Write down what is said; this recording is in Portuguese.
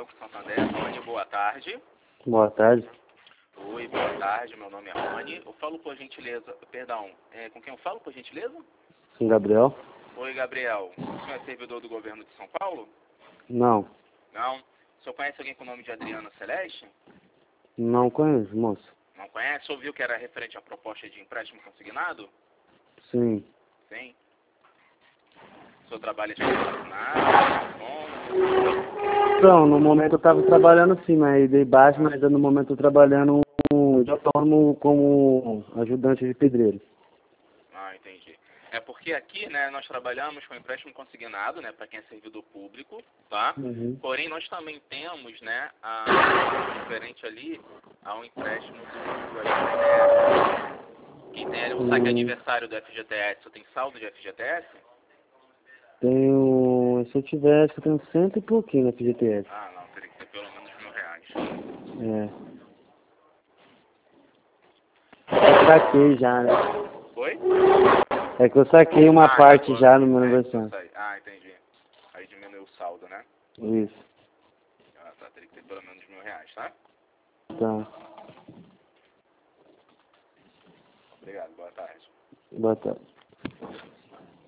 Banco Santander. Rony, boa tarde. Boa tarde. Oi, boa tarde, meu nome é Rony. Eu falo por gentileza, perdão, com quem eu falo por gentileza? Sim, Gabriel? Oi, Gabriel. O senhor é servidor do governo de São Paulo? Não. Não? O senhor conhece alguém com o nome de Adriana Celeste? Não conheço, moço. Não conhece? Ouviu que era referente à proposta de empréstimo consignado? Sim. Sim. O senhor trabalha de consignado? Como? Então, no momento eu estava trabalhando sim, mas dei baixo, mas no momento eu tô trabalhando de autônomo como ajudante de pedreiro. Ah, entendi. É porque aqui, né, nós trabalhamos com empréstimo consignado, né, para quem é servidor público, tá? Uhum. Porém, nós também temos, né, diferente ali, ao empréstimo do FGTS. Quem tem ali um saque aniversário do FGTS, você tem saldo de FGTS? Tenho, se eu tivesse, eu tenho 100 e pouquinho na FGTS. Ah, não, teria que ter pelo menos R$ 1.000. É. Eu saquei já, né? Foi? É que eu saquei uma parte agora, já no meu eu aniversário. sei. Ah, entendi. Aí diminuiu o saldo, né? Isso. Ah, tá, teria que ter pelo menos R$ 1.000, tá? Tá. Obrigado, boa tarde. Boa tarde.